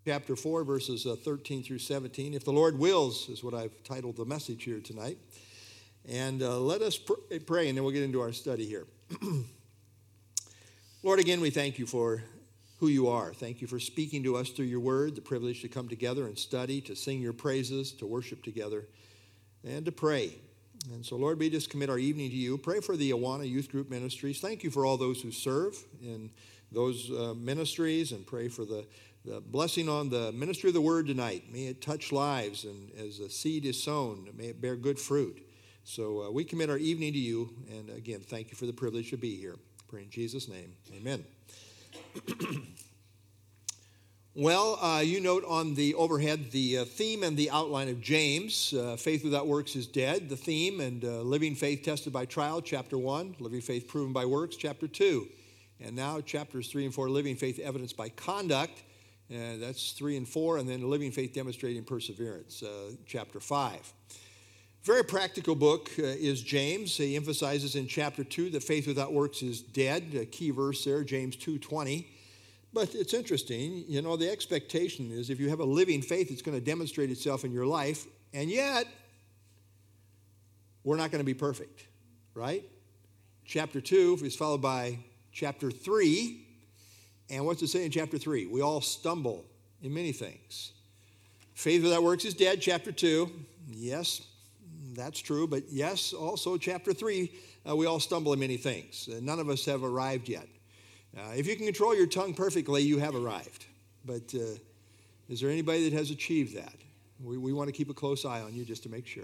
chapter 4, verses 13 through 17. If the Lord wills is what I've titled the message here tonight. And let us pray, and then we'll get into our study here. Lord, again, we thank you for who you are. Thank you for speaking to us through your word, the privilege to come together and study, to sing your praises, to worship together, and to pray. And so, Lord, we just commit our evening to you. Pray for the Awana Youth Group Ministries. Thank you for all those who serve in those ministries, and pray for the blessing on the ministry of the word tonight. May it touch lives, and as a seed is sown, may it bear good fruit. So we commit our evening to you, and again, thank you for the privilege to be here. Pray in Jesus' name, amen. Well, you note on the overhead the theme and the outline of James. Faith without works is dead, the theme, and living faith tested by trial, chapter 1. Living faith proven by works, chapter 2. And now chapters 3 and 4, living faith evidenced by conduct. That's 3 and 4, and then living faith demonstrating perseverance, chapter 5. Very practical book is James. He emphasizes in chapter 2 that faith without works is dead. A key verse there, James 2:20. But it's interesting, you know, the expectation is if you have a living faith, it's going to demonstrate itself in your life, and yet we're not going to be perfect, right? Chapter 2 is followed by chapter 3. And what's it say in chapter 3? We all stumble in many things. Faith without works is dead, chapter 2. Yes, that's true. But yes, also chapter 3, we all stumble in many things. None of us have arrived yet. If you can control your tongue perfectly, you have arrived. But is there anybody that has achieved that? We want to keep a close eye on you just to make sure.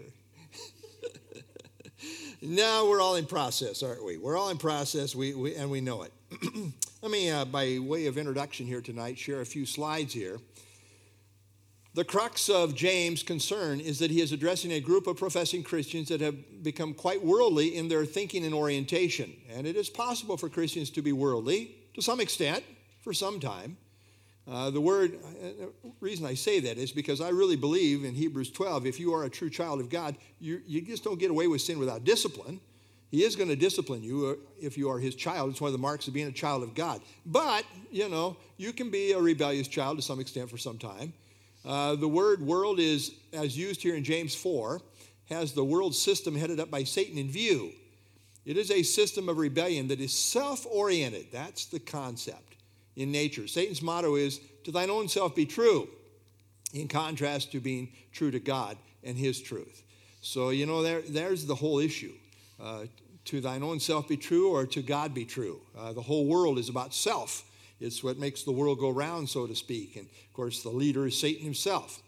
No, we're all in process, aren't we? We're all in process, and we know it. Let me, by way of introduction here tonight, share a few slides here. The crux of James' concern is that he is addressing a group of professing Christians that have become quite worldly in their thinking and orientation. And it is possible for Christians to be worldly, to some extent, for some time. The reason I say that is because I really believe in Hebrews 12, if you are a true child of God, you just don't get away with sin without discipline. He is going to discipline you if you are his child. It's one of the marks of being a child of God. But, you know, you can be a rebellious child to some extent for some time. The word world is, as used here in James 4, has the world system headed up by Satan in view. It is a system of rebellion that is self-oriented. That's the concept in nature. Satan's motto is, to thine own self be true, in contrast to being true to God and his truth. So, you know, there's the whole issue. To thine own self be true, or to God be true. The whole world is about self. It's what makes the world go round, so to speak. And, of course, the leader is Satan himself.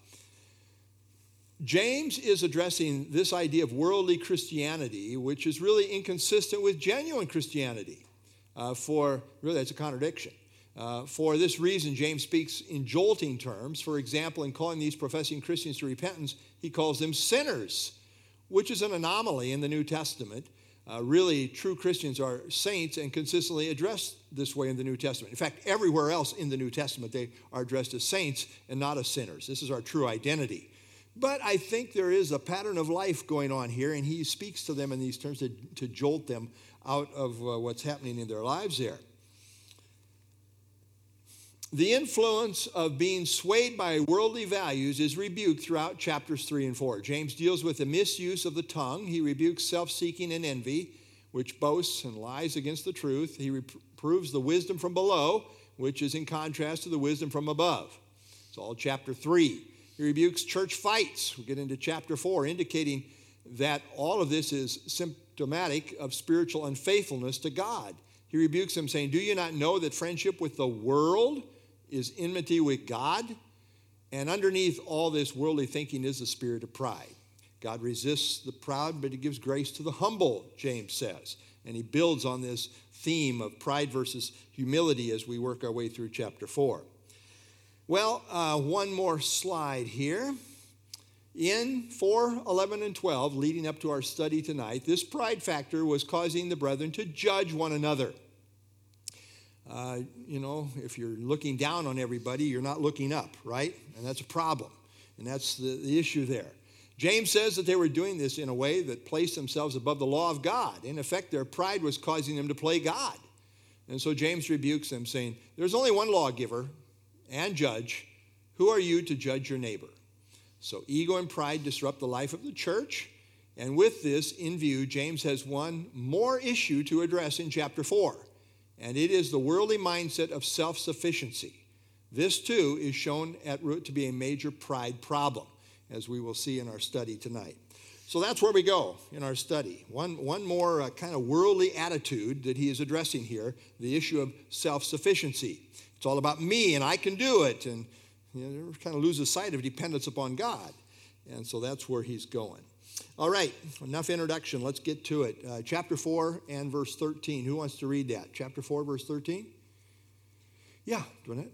James is addressing this idea of worldly Christianity, which is really inconsistent with genuine Christianity. Really, that's a contradiction. For this reason, James speaks in jolting terms. For example, in calling these professing Christians to repentance, he calls them sinners, which is an anomaly in the New Testament. Really, true Christians are saints and consistently addressed this way in the New Testament. In fact, everywhere else in the New Testament, they are addressed as saints and not as sinners. This is our true identity. But I think there is a pattern of life going on here, and he speaks to them in these terms to jolt them out of what's happening in their lives there. The influence of being swayed by worldly values is rebuked throughout chapters 3 and 4. James deals with the misuse of the tongue. He rebukes self-seeking and envy, which boasts and lies against the truth. He reproves the wisdom from below, which is in contrast to the wisdom from above. It's all chapter 3. He rebukes church fights. We'll get into chapter 4, indicating that all of this is symptomatic of spiritual unfaithfulness to God. He rebukes them, saying, do you not know that friendship with the world is enmity with God? And underneath all this worldly thinking is the spirit of pride. God resists the proud, but he gives grace to the humble, James says. And he builds on this theme of pride versus humility as we work our way through chapter 4. Well, one more slide here. In 4, 11, and 12, leading up to our study tonight, this pride factor was causing the brethren to judge one another. If you're looking down on everybody, you're not looking up, right? And that's a problem. And that's the issue there. James says that they were doing this in a way that placed themselves above the law of God. In effect, their pride was causing them to play God. And so James rebukes them, saying, there's only one lawgiver and judge, Who are you to judge your neighbor? So ego and pride disrupt the life of the church. And with this in view, James has one more issue to address in chapter 4. And it is the worldly mindset of self-sufficiency. This, too, is shown at root to be a major pride problem, as we will see in our study tonight. So that's where we go in our study. One more kind of worldly attitude that he is addressing here, the issue of self-sufficiency. It's all about me and I can do it. And kind of loses sight of dependence upon God. And so that's where he's going. All right, enough introduction. Let's get to it. Chapter 4 and verse 13. Who wants to read that? Chapter 4, verse 13? Yeah, Dwynette.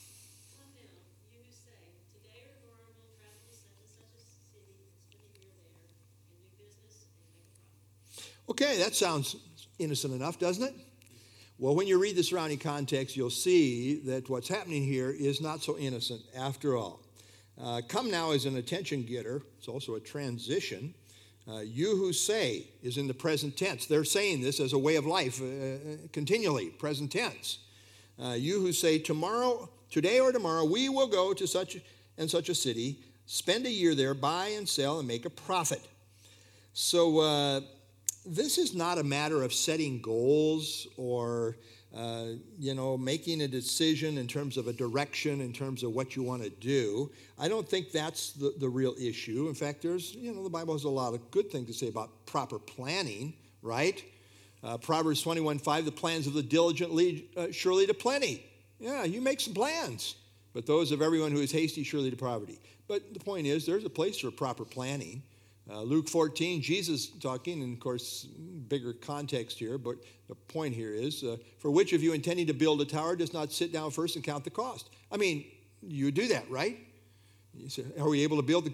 Okay, that sounds innocent enough, doesn't it? Well, when you read the surrounding context, you'll see that what's happening here is not so innocent after all. Come now is an attention getter. It's also a transition. You who say is in the present tense. They're saying this as a way of life continually, present tense. You who say tomorrow, today or tomorrow, we will go to such and such a city, spend a year there, buy and sell and make a profit. So this is not a matter of setting goals or making a decision in terms of a direction, in terms of what you want to do. I don't think that's the real issue. In fact, there's, the Bible has a lot of good things to say about proper planning, right? Proverbs 21:5, the plans of the diligent lead surely to plenty. Yeah, you make some plans, but those of everyone who is hasty surely to poverty. But the point is, there's a place for proper planning. Luke 14, Jesus talking, and of course, bigger context here, but the point here is, for which of you intending to build a tower does not sit down first and count the cost? I mean, you do that, right? You say, are we able to build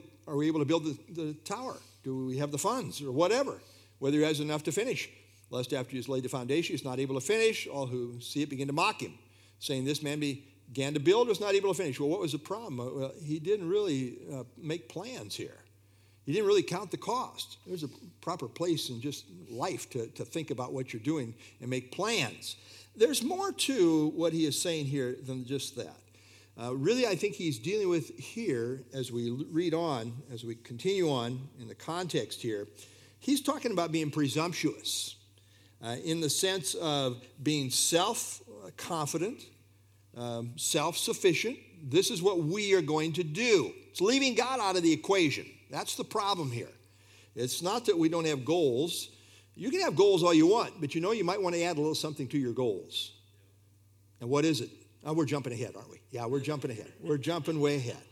the tower? Do we have the funds or whatever? Whether he has enough to finish. Lest after he has laid the foundation, he's not able to finish. All who see it begin to mock him, saying, this man began to build, was not able to finish. Well, what was the problem? Well, he didn't really make plans here. He didn't really count the cost. There's a proper place in just life to think about what you're doing and make plans. There's more to what he is saying here than just that. Really, I think he's dealing with here, as we read on, as we continue on in the context here, he's talking about being presumptuous in the sense of being self-confident, self-sufficient. This is what we are going to do. It's leaving God out of the equation. That's the problem here. It's not that we don't have goals. You can have goals all you want, but you might want to add a little something to your goals. And what is it? Oh, we're jumping ahead, aren't we? Yeah, we're jumping ahead. We're jumping way ahead.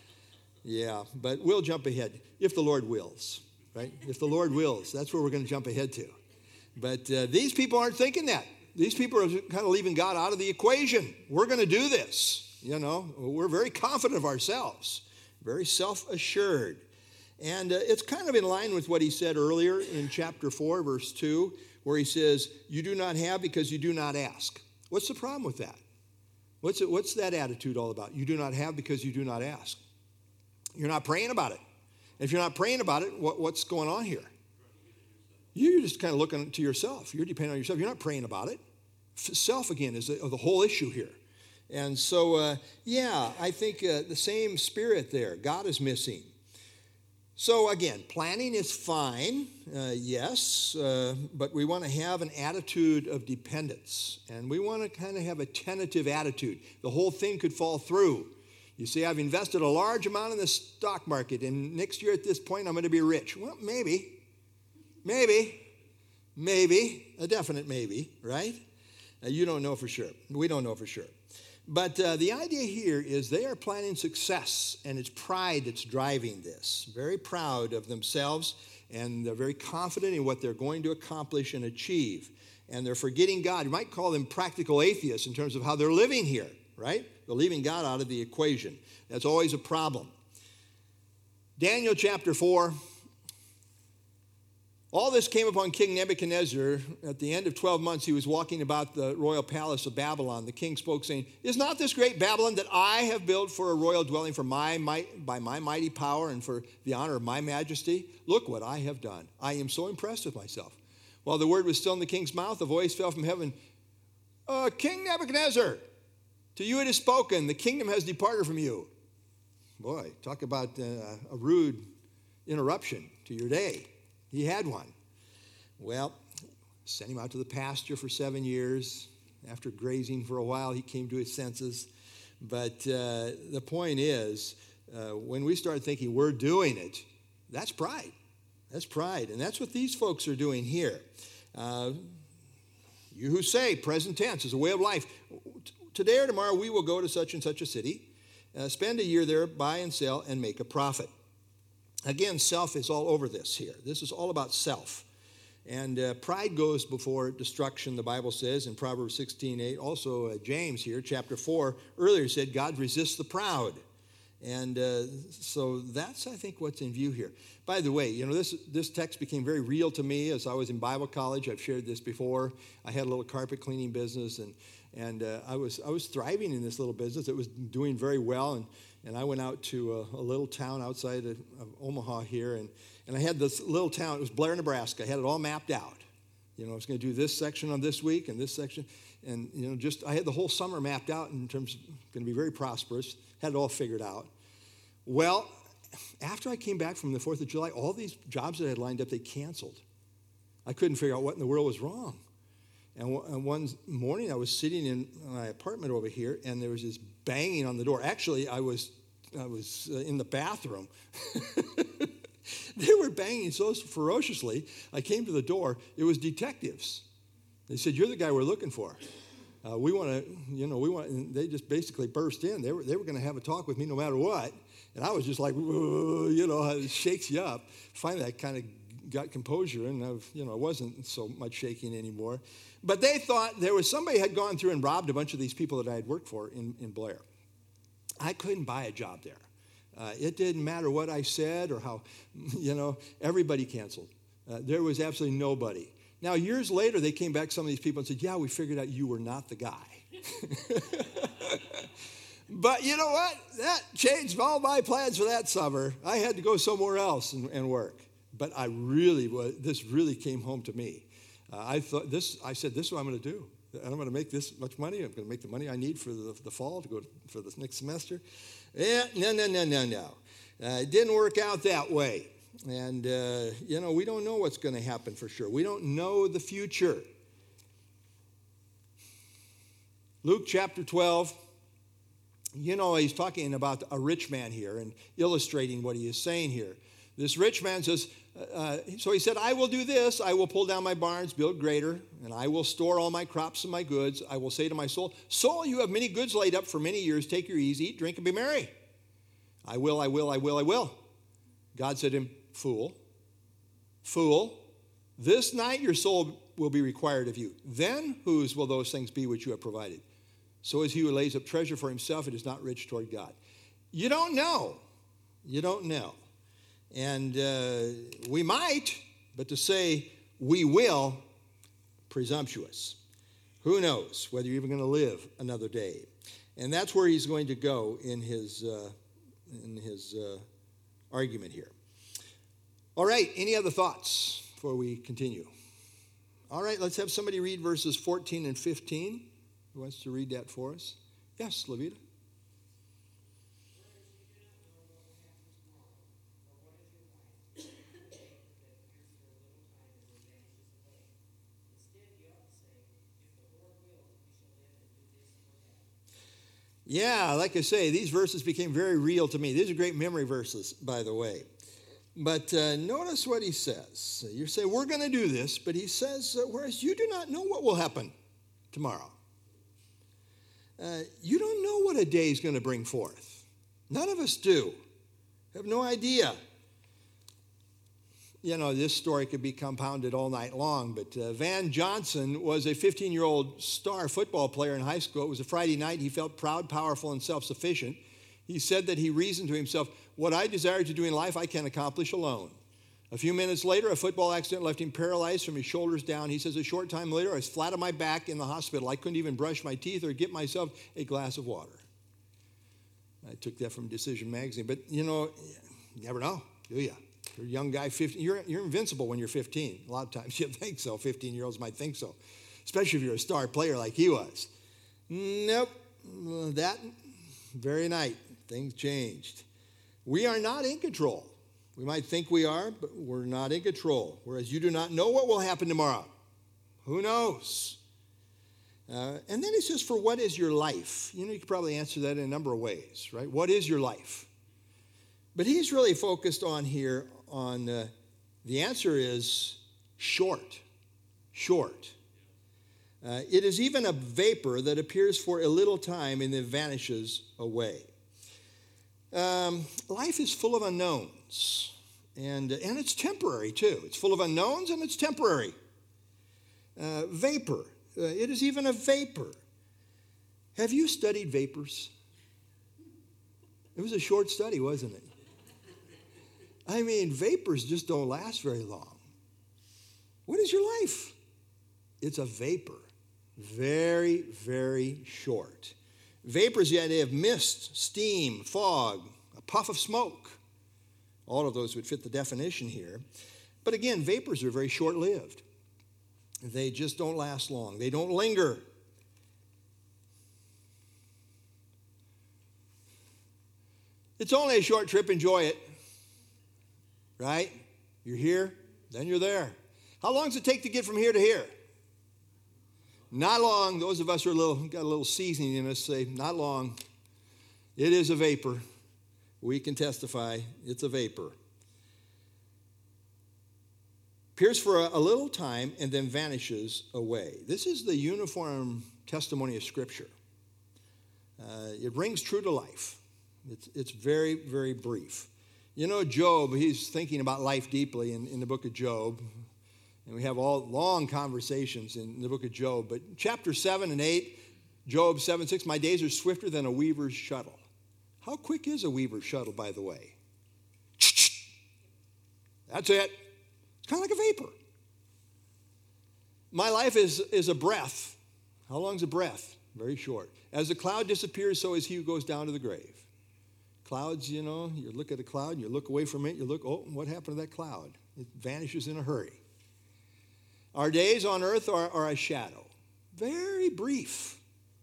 Yeah, but we'll jump ahead if the Lord wills, right? If the Lord wills, that's where we're going to jump ahead to. But these people aren't thinking that. These people are kind of leaving God out of the equation. We're going to do this. We're very confident of ourselves, very self-assured. And it's kind of in line with what he said earlier in chapter 4, verse 2, where he says, you do not have because you do not ask. What's the problem with that? What's that attitude all about? You do not have because you do not ask. You're not praying about it. If you're not praying about it, what's going on here? You're just kind of looking to yourself. You're depending on yourself. You're not praying about it. Self, again, is the whole issue here. And so, I think the same spirit there. God is missing. So again, planning is fine, yes, but we want to have an attitude of dependence, and we want to kind of have a tentative attitude. The whole thing could fall through. You say, I've invested a large amount in the stock market, and next year at this point I'm going to be rich. Well, maybe, a definite maybe, right? You don't know for sure. We don't know for sure. But the idea here is they are planning success, and it's pride that's driving this. Very proud of themselves, and they're very confident in what they're going to accomplish and achieve. And they're forgetting God. You might call them practical atheists in terms of how they're living here, right? They're leaving God out of the equation. That's always a problem. Daniel chapter 4. All this came upon King Nebuchadnezzar. At the end of 12 months, he was walking about the royal palace of Babylon. The king spoke, saying, is not this great Babylon that I have built for a royal dwelling for my might, by my mighty power and for the honor of my majesty? Look what I have done. I am so impressed with myself. While the word was still in the king's mouth, a voice fell from heaven. King Nebuchadnezzar, to you it is spoken, the kingdom has departed from you. Boy, talk about a rude interruption to your day. He had one. Well, sent him out to the pasture for 7 years. After grazing for a while, he came to his senses. But the point is, when we start thinking we're doing it, that's pride. That's pride. And that's what these folks are doing here. You who say present tense is a way of life. Today or tomorrow we will go to such and such a city, spend a year there, buy and sell, and make a profit. Again, self is all over this here. This is all about self. And pride goes before destruction, the Bible says in Proverbs 16:8. Also, James here, chapter 4, earlier said, God resists the proud. And so that's, I think, what's in view here. By the way, this text became very real to me as I was in Bible college. I've shared this before. I had a little carpet cleaning business, and I was thriving in this little business. It was doing very well, and I went out to a little town outside of Omaha here, and I had this little town. It was Blair, Nebraska. I had it all mapped out. I was going to do this section on this week and this section, and I had the whole summer mapped out in terms of going to be very prosperous. Had it all figured out. Well, after I came back from the 4th of July, all these jobs that I had lined up, they canceled. I couldn't figure out what in the world was wrong. And one morning I was sitting in my apartment over here, and there was this banging on the door. Actually, I was in the bathroom. They were banging so ferociously. I came to the door. It was detectives. They said, "You're the guy we're looking for. We want to, and they just basically burst in. They were going to have a talk with me no matter what. And I was just like, it shakes you up. Finally, I kind of got composure, and I wasn't so much shaking anymore. But they thought there was somebody had gone through and robbed a bunch of these people that I had worked for in Blair. I couldn't buy a job there. It didn't matter what I said or how, everybody canceled. There was absolutely nobody. Now, years later, they came back, some of these people, and said, yeah, we figured out you were not the guy. But you know what? That changed all my plans for that summer. I had to go somewhere else and work. But this really came home to me. I said, this is what I'm going to do. And I'm going to make this much money. I'm going to make the money I need for the fall to go for this next semester. Yeah, no. It didn't work out that way. And, we don't know what's going to happen for sure. We don't know the future. Luke chapter 12, he's talking about a rich man here and illustrating what he is saying here. This rich man says, so he said, I will do this. I will pull down my barns, build greater, and I will store all my crops and my goods. I will say to my soul, soul, you have many goods laid up for many years. Take your ease, eat, drink, and be merry. I will. God said to him, fool, this night your soul will be required of you. Then whose will those things be which you have provided? So is he who lays up treasure for himself and is not rich toward God. You don't know. And we might, but to say we will, presumptuous. Who knows whether you're even going to live another day. And that's where he's going to go in his argument here. All right, any other thoughts before we continue? All right, let's have somebody read verses 14 and 15. Who wants to read that for us? Yes, Levita. Yeah, like I say, these verses became very real to me. These are great memory verses, by the way. But notice what he says. You're saying, we're going to do this, but he says, whereas you do not know what will happen tomorrow. You don't know what a day is going to bring forth. None of us do. Have no idea. This story could be compounded all night long, but Van Johnson was a 15-year-old star football player in high school. It was a Friday night. He felt proud, powerful, and self-sufficient. He said that he reasoned to himself, what I desire to do in life, I can accomplish alone. A few minutes later, a football accident left him paralyzed from his shoulders down. He says, a short time later, I was flat on my back in the hospital. I couldn't even brush my teeth or get myself a glass of water. I took that from Decision Magazine. But, you never know, do you? You're a young guy, 15. You're invincible when you're 15. A lot of times you think so. 15-year-olds might think so, especially if you're a star player like he was. Nope. That very night, things changed. We are not in control. We might think we are, but we're not in control. Whereas you do not know what will happen tomorrow. Who knows? And then it says, for what is your life? You could probably answer that in a number of ways, right? What is your life? But he's really focused on here on the answer is short. Short. It is even a vapor that appears for a little time and then vanishes away. Life is full of unknowns, and it's temporary too. It's full of unknowns and it's temporary. Vapor. It is even a vapor. Have you studied vapors? It was a short study, wasn't it? I mean, vapors just don't last very long. What is your life? It's a vapor. Very, very short. Vapor is the idea of mist, steam, fog, a puff of smoke. All of those would fit the definition here. But again, vapors are very short-lived. They just don't last long. They don't linger. It's only a short trip. Enjoy it. Right? You're here, then you're there. How long does it take to get from here to here? Not long. Those of us who got a little seasoning in us say, not long. It is a vapor. We can testify it's a vapor. Appears for a little time and then vanishes away. This is the uniform testimony of Scripture. It rings true to life. It's very, very brief. Job, he's thinking about life deeply in the book of Job. And we have all long conversations in the book of Job. But chapter 7 and 8, Job 7:6, my days are swifter than a weaver's shuttle. How quick is a weaver's shuttle, by the way? That's it. It's kind of like a vapor. My life is a breath. How long is a breath? Very short. As the cloud disappears, so is he who goes down to the grave. Clouds, you look at a cloud, you look away from it, what happened to that cloud? It vanishes in a hurry. Our days on earth are a shadow. Very brief.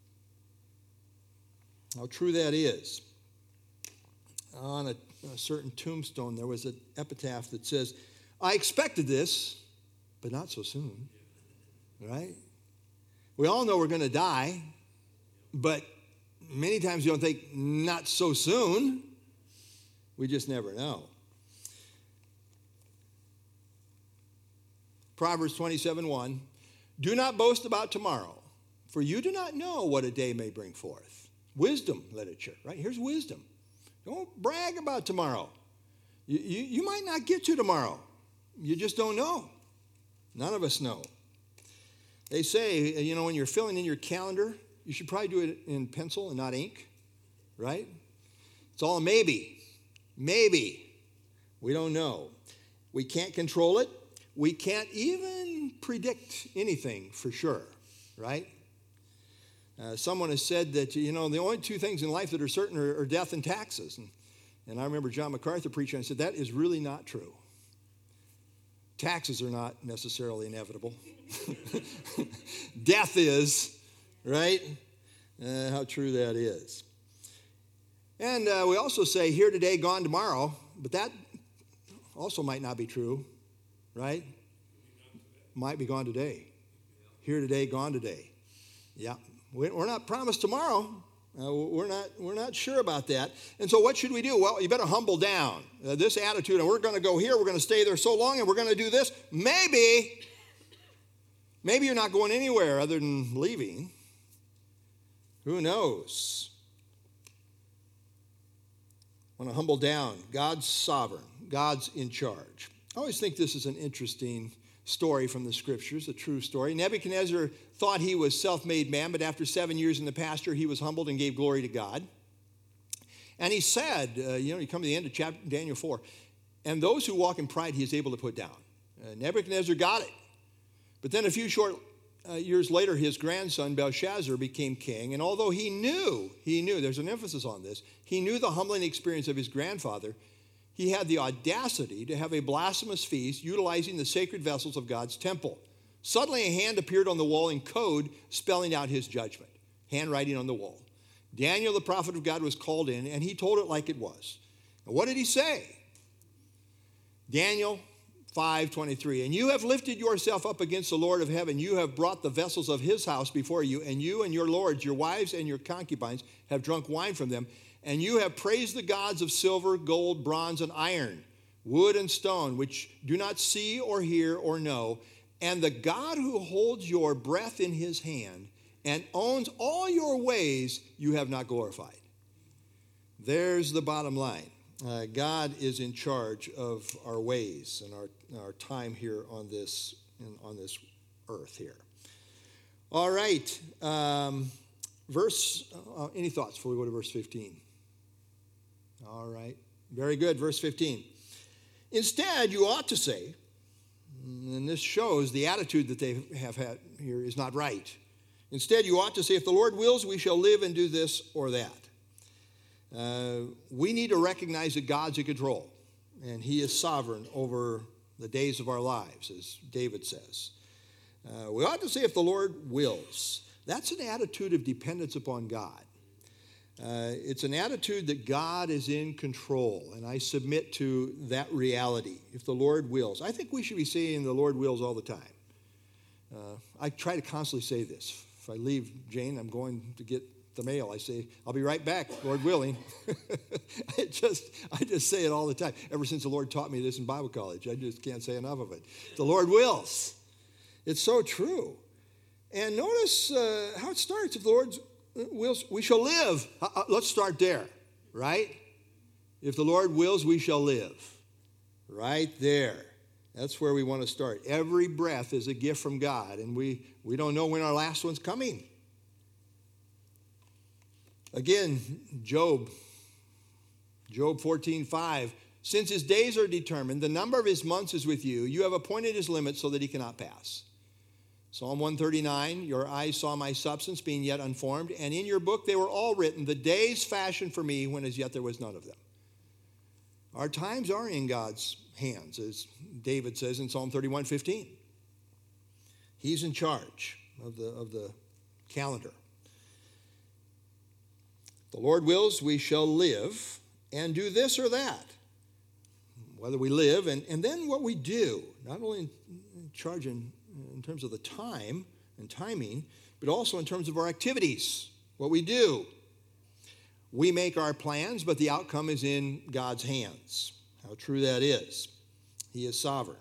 How true that is. On a certain tombstone, there was an epitaph that says, I expected this, but not so soon. Right? We all know we're going to die, but many times you don't think, not so soon. We just never know. Proverbs 27:1, do not boast about tomorrow, for you do not know what a day may bring forth. Wisdom literature, right? Here's wisdom. Don't brag about tomorrow. You might not get to tomorrow. You just don't know. None of us know. They say, when you're filling in your calendar, you should probably do it in pencil and not ink, right? It's all a maybe. Maybe. We don't know. We can't control it. We can't even predict anything for sure, right? Someone has said that, the only two things in life that are certain are death and taxes. And I remember John MacArthur preaching and said, that is really not true. Taxes are not necessarily inevitable. Death is, right? How true that is. And we also say here today, gone tomorrow, but that also might not be true, right? Might be gone today. Here today, gone today. Yeah, we're not promised tomorrow. We're not sure about that. And so what should we do? Well, you better humble down this attitude, and we're going to go here, we're going to stay there so long, and we're going to do this. Maybe you're not going anywhere other than leaving. Who knows? I want to humble down. God's sovereign. God's in charge. I always think this is an interesting story from the Scriptures, a true story. Nebuchadnezzar thought he was self-made man, but after 7 years in the pasture, he was humbled and gave glory to God. And he said, you come to the end of Daniel 4, and those who walk in pride he is able to put down. Nebuchadnezzar got it. But then a few short years later, his grandson Belshazzar became king. And although he knew, there's an emphasis on this, he knew the humbling experience of his grandfather, he had the audacity to have a blasphemous feast utilizing the sacred vessels of God's temple. Suddenly a hand appeared on the wall in code spelling out his judgment, handwriting on the wall. Daniel, the prophet of God, was called in, and he told it like it was. And what did he say? Daniel 5:23. And you have lifted yourself up against the Lord of heaven. You have brought the vessels of his house before you, and you and your lords, your wives and your concubines, have drunk wine from them. And you have praised the gods of silver, gold, bronze, and iron, wood and stone, which do not see or hear or know. And the God who holds your breath in his hand and owns all your ways, you have not glorified. There's the bottom line. God is in charge of our ways and our time here on this earth here. All right. Any thoughts before we go to verse 15? All right. Very good. Verse 15. Instead, you ought to say, and this shows the attitude that they have had here is not right. Instead, you ought to say, if the Lord wills, we shall live and do this or that. We need to recognize that God's in control, and he is sovereign over the days of our lives, as David says. We ought to say, if the Lord wills. That's an attitude of dependence upon God. It's an attitude that God is in control, and I submit to that reality, if the Lord wills. I think we should be saying the Lord wills all the time. I try to constantly say this. If I leave Jane, I'm going to get the mail. I say, I'll be right back, Lord willing. I just say it all the time. Ever since the Lord taught me this in Bible college, I just can't say enough of it. The Lord wills. It's so true. And notice how it starts. If the Lord wills, we shall live. Let's start there, right? If the Lord wills, we shall live. Right there. That's where we want to start. Every breath is a gift from God, and we don't know when our last one's coming. Again, Job 14:5. Since his days are determined, the number of his months is with you. You have appointed his limits so that he cannot pass. Psalm 139, your eyes saw my substance being yet unformed, and in your book they were all written, the days fashioned for me when as yet there was none of them. Our times are in God's hands, as David says in Psalm 31:15. He's in charge of the calendar. The Lord wills, we shall live and do this or that. Whether we live and then what we do, not only in charge in terms of the time and timing, but also in terms of our activities, what we do. We make our plans, but the outcome is in God's hands. How true that is. He is sovereign.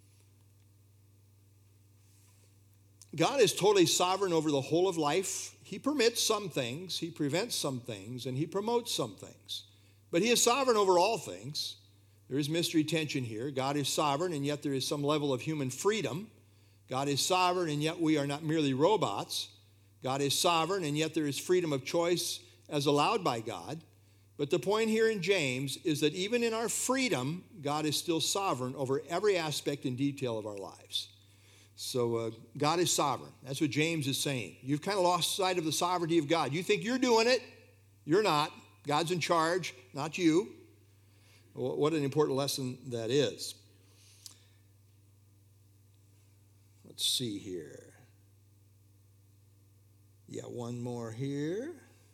God is totally sovereign over the whole of life. He permits some things, he prevents some things, and he promotes some things. But he is sovereign over all things. There is mystery tension here. God is sovereign, and yet there is some level of human freedom. God is sovereign, and yet we are not merely robots. God is sovereign, and yet there is freedom of choice as allowed by God. But the point here in James is that even in our freedom, God is still sovereign over every aspect and detail of our lives. So God is sovereign. That's what James is saying. You've kind of lost sight of the sovereignty of God. You think you're doing it. You're not. God's in charge, not you. What an important lesson that is. Let's see here. Yeah, one more here.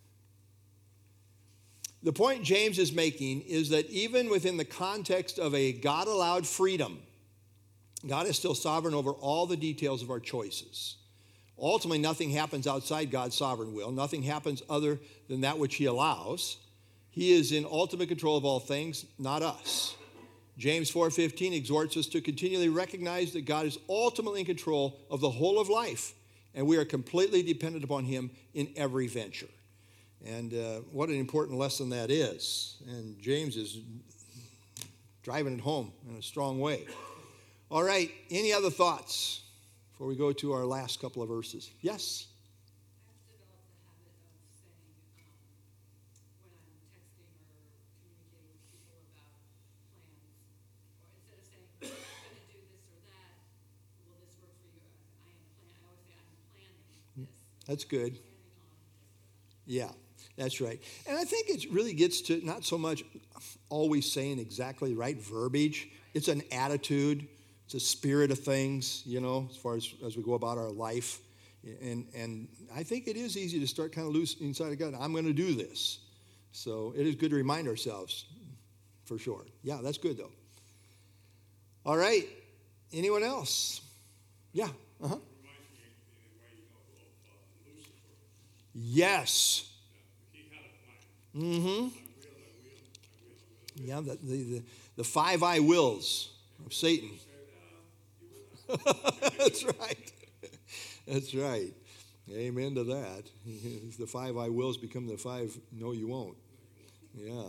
The point James is making is that even within the context of a God-allowed freedom, God is still sovereign over all the details of our choices. Ultimately, nothing happens outside God's sovereign will. Nothing happens other than that which he allows. He is in ultimate control of all things, not us. James 4:15 exhorts us to continually recognize that God is ultimately in control of the whole of life, and we are completely dependent upon him in every venture. And what an important lesson that is. And James is driving it home in a strong way. All right, any other thoughts before we go to our last couple of verses? Yes? I've developed the habit of saying, when I'm texting or communicating with people about plans, or instead of saying, I'm going to do this or that, will this work for you? I always say, I'm planning this. That's good. Planning on this. Yeah, that's right. And I think it really gets to not so much always saying exactly the right verbiage. It's an attitude. It's a spirit of things, as far as we go about our life. And I think it is easy to start kind of loose inside of God. I'm going to do this. So it is good to remind ourselves, for sure. Yeah, that's good, though. All right. Anyone else? Yeah. Uh-huh. Yes. Mm-hmm. Yeah, the five I wills of Satan. That's right. That's right. Amen to that. The five I wills become the five no you won't. Yeah.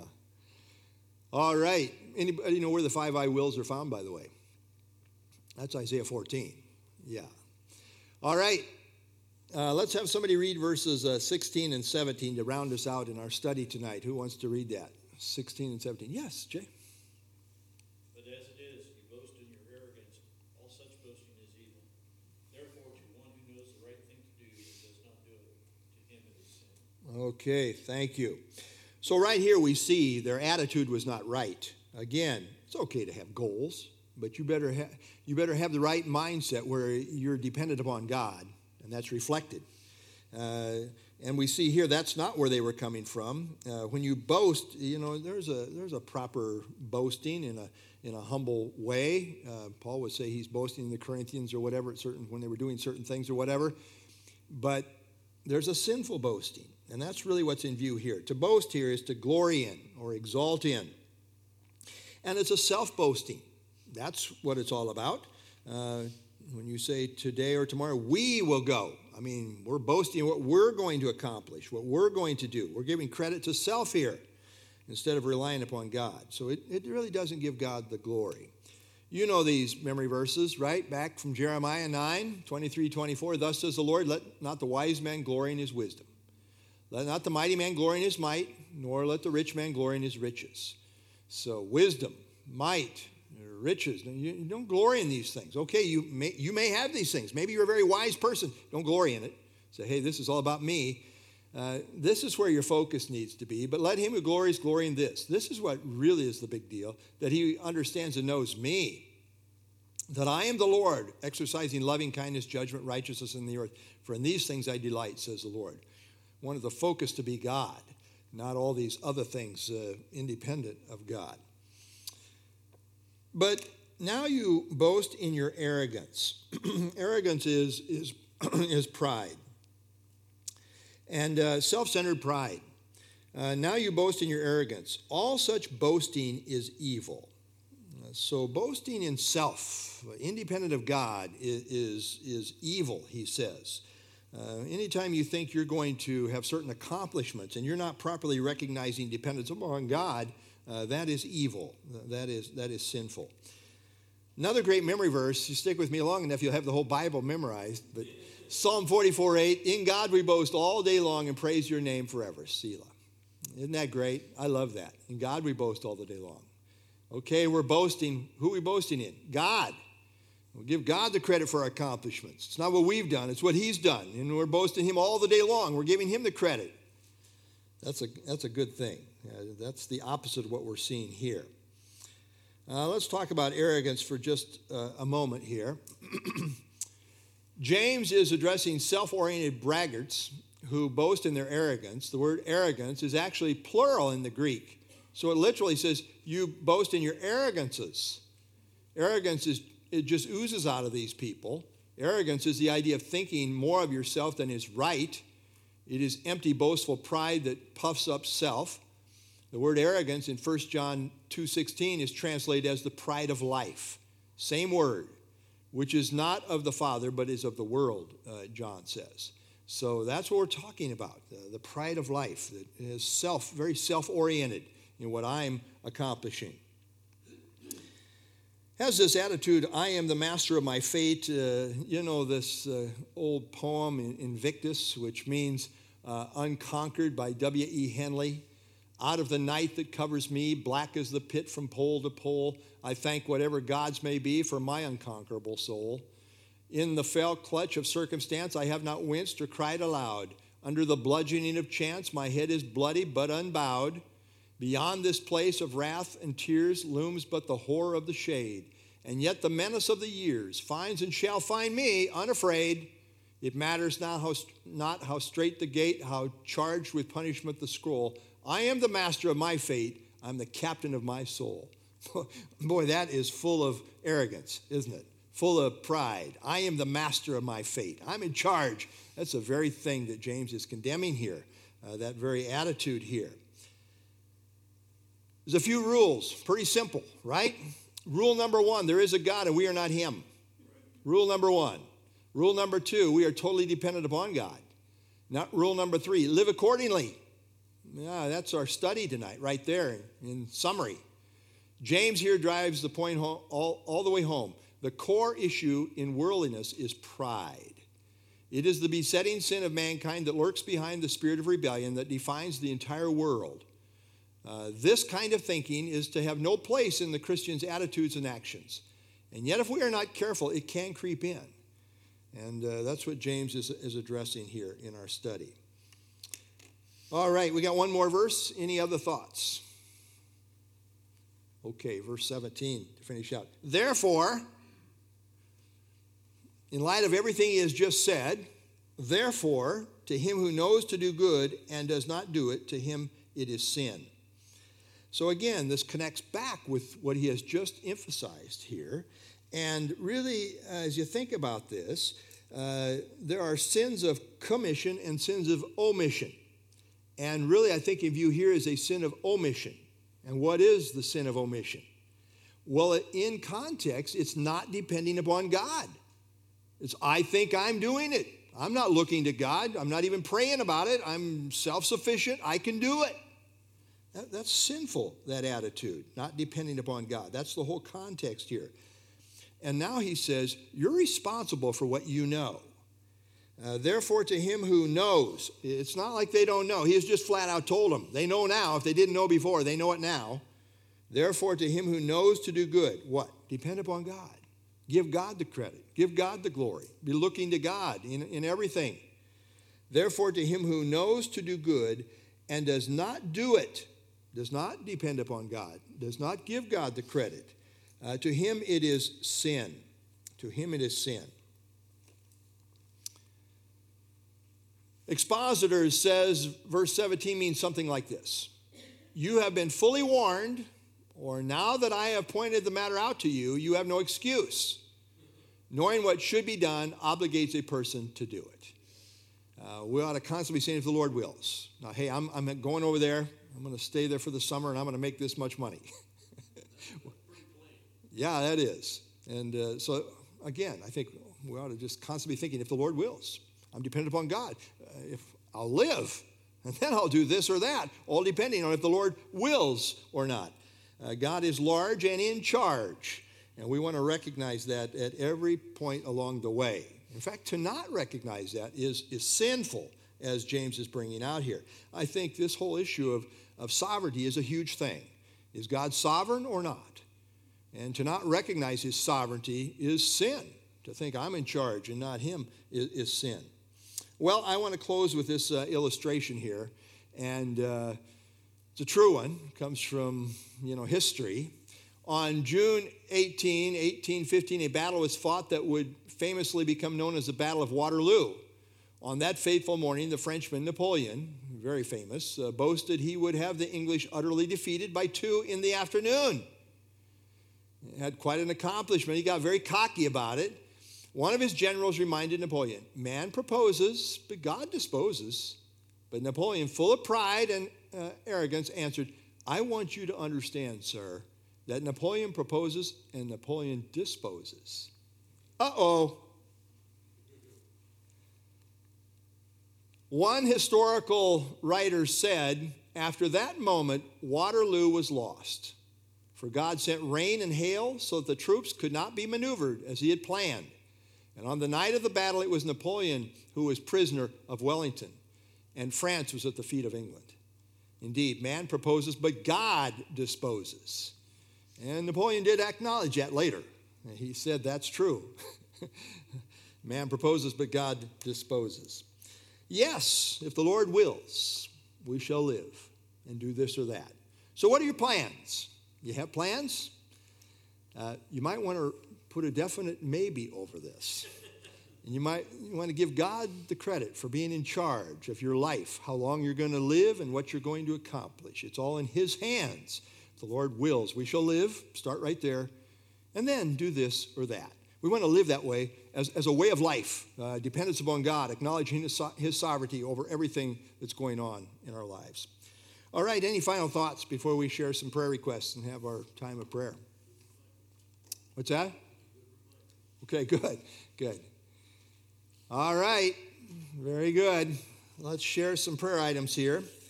All right. Anybody know where the five I wills are found, by the way? That's Isaiah 14. Yeah. All right. Let's have somebody read verses 16 and 17 to round us out in our study tonight. Who wants to read that? 16 and 17. Yes, Jay. But as it is, you boast in your arrogance. All such boasting is evil. Therefore, to one who knows the right thing to do and does not do it, to him it is sin. Okay, thank you. So right here we see their attitude was not right. Again, it's okay to have goals, but you better have the right mindset where you're dependent upon God, and that's reflected. And we see here that's not where they were coming from. When you boast, there's a proper boasting in a humble way. Paul would say he's boasting in the Corinthians or whatever when they were doing certain things or whatever. But there's a sinful boasting, and that's really what's in view here. To boast here is to glory in or exalt in, and it's a self-boasting. That's what it's all about. When you say today or tomorrow, we will go. I mean, we're boasting what we're going to accomplish, what we're going to do. We're giving credit to self here instead of relying upon God. So it really doesn't give God the glory. You know these memory verses, right? Back from Jeremiah 9, 23, 24. Thus says the Lord, let not the wise man glory in his wisdom. Let not the mighty man glory in his might, nor let the rich man glory in his riches. So wisdom, might, riches. You don't glory in these things. Okay, you may have these things. Maybe you're a very wise person. Don't glory in it. Say, hey, this is all about me. This is where your focus needs to be. But let him who glories glory in this. This is what really is the big deal, that he understands and knows me, that I am the Lord, exercising loving kindness, judgment, righteousness in the earth. For in these things I delight, says the Lord. Wanted the focus to be God, not all these other things independent of God. But now you boast in your arrogance. Arrogance is pride. And self-centered pride. Now you boast in your arrogance. All such boasting is evil. So boasting in self, independent of God, is evil, he says. Anytime you think you're going to have certain accomplishments and you're not properly recognizing dependence upon God, that is evil. That is sinful. Another great memory verse, you stick with me long enough, you'll have the whole Bible memorized. But Psalm 44:8, in God we boast all day long and praise your name forever, Selah. Isn't that great? I love that. In God we boast all the day long. Okay, we're boasting. Who are we boasting in? God. We'll give God the credit for our accomplishments. It's not what we've done, it's what he's done. And we're boasting him all the day long. We're giving him the credit. That's a good thing. That's the opposite of what we're seeing here. Let's talk about arrogance for just a moment here. James is addressing self-oriented braggarts who boast in their arrogance. The word arrogance is actually plural in the Greek. So it literally says, you boast in your arrogances. Arrogance it just oozes out of these people. Arrogance is the idea of thinking more of yourself than is right. It is empty, boastful pride that puffs up self. The word arrogance in 1 John 2:16 is translated as the pride of life. Same word, which is not of the Father, but is of the world, John says. So that's what we're talking about, the pride of life that is very self-oriented in what I'm accomplishing. Has this attitude, I am the master of my fate. This old poem, Invictus, which means unconquered, by W.E. Henley. Out of the night that covers me, black as the pit from pole to pole, I thank whatever gods may be for my unconquerable soul. In the fell clutch of circumstance, I have not winced or cried aloud. Under the bludgeoning of chance, my head is bloody but unbowed. Beyond this place of wrath and tears looms but the horror of the shade. And yet the menace of the years finds and shall find me unafraid. It matters not how straight the gate, how charged with punishment the scroll. I am the master of my fate. I'm the captain of my soul. Boy, that is full of arrogance, isn't it? Full of pride. I am the master of my fate. I'm in charge. That's the very thing that James is condemning here, that very attitude here. There's a few rules, pretty simple, right? Rule number 1, there is a God and we are not him. Rule number 1. Rule number 2, we are totally dependent upon God. Not rule number 3, live accordingly. Yeah, that's our study tonight, right there in summary. James here drives the point home, all the way home. The core issue in worldliness is pride. It is the besetting sin of mankind that lurks behind the spirit of rebellion that defines the entire world. This kind of thinking is to have no place in the Christian's attitudes and actions. And yet, if we are not careful, it can creep in. And that's what James is addressing here in our study. All right, we got one more verse. Any other thoughts? Okay, verse 17 to finish out. Therefore, in light of everything he has just said, therefore, to him who knows to do good and does not do it, to him it is sin. So again, this connects back with what he has just emphasized here. And really, as you think about this, there are sins of commission and sins of omission. And really, I think of you here as a sin of omission. And what is the sin of omission? Well, in context, it's not depending upon God. It's, I think I'm doing it. I'm not looking to God. I'm not even praying about it. I'm self-sufficient. I can do it. That's sinful, that attitude, not depending upon God. That's the whole context here. And now he says, you're responsible for what you know. Therefore, to him who knows, it's not like they don't know. He has just flat out told them. They know now. If they didn't know before, they know it now. Therefore, to him who knows to do good, what? Depend upon God. Give God the credit. Give God the glory. Be looking to God in everything. Therefore, to him who knows to do good and does not do it, does not depend upon God, does not give God the credit, to him it is sin. To him it is sin. Expositor says verse 17 means something like this. You have been fully warned, or now that I have pointed the matter out to you, you have no excuse. Knowing what should be done obligates a person to do it. We ought to constantly be saying, if the Lord wills. Now, hey, I'm going over there. I'm going to stay there for the summer, and I'm going to make this much money. Yeah, that is. And so, again, I think we ought to just constantly be thinking, if the Lord wills. I'm dependent upon God. If I'll live, and then I'll do this or that, all depending on if the Lord wills or not. God is large and in charge, and we want to recognize that at every point along the way. In fact, to not recognize that is sinful, as James is bringing out here. I think this whole issue of sovereignty is a huge thing. Is God sovereign or not? And to not recognize his sovereignty is sin. To think I'm in charge and not him is sin. Well, I want to close with this illustration here, and it's a true one. It comes from, history. On June 18, 1815, a battle was fought that would famously become known as the Battle of Waterloo. On that fateful morning, the Frenchman Napoleon, very famous, boasted he would have the English utterly defeated by 2 in the afternoon. He had quite an accomplishment. He got very cocky about it. One of his generals reminded Napoleon, man proposes, but God disposes. But Napoleon, full of pride and arrogance, answered, I want you to understand, sir, that Napoleon proposes and Napoleon disposes. Uh-oh. One historical writer said, after that moment, Waterloo was lost. For God sent rain and hail so that the troops could not be maneuvered as he had planned. And on the night of the battle, it was Napoleon who was prisoner of Wellington, and France was at the feet of England. Indeed, man proposes, but God disposes. And Napoleon did acknowledge that later. He said that's true. Man proposes, but God disposes. Yes, if the Lord wills, we shall live and do this or that. So what are your plans? You have plans? You might want to put a definite maybe over this. And you want to give God the credit for being in charge of your life, how long you're going to live and what you're going to accomplish. It's all in his hands. If the Lord wills, we shall live. Start right there. And then do this or that. We want to live that way as a way of life, dependence upon God, acknowledging his sovereignty over everything that's going on in our lives. All right, any final thoughts before we share some prayer requests and have our time of prayer? What's that? Okay, good. All right, very good. Let's share some prayer items here.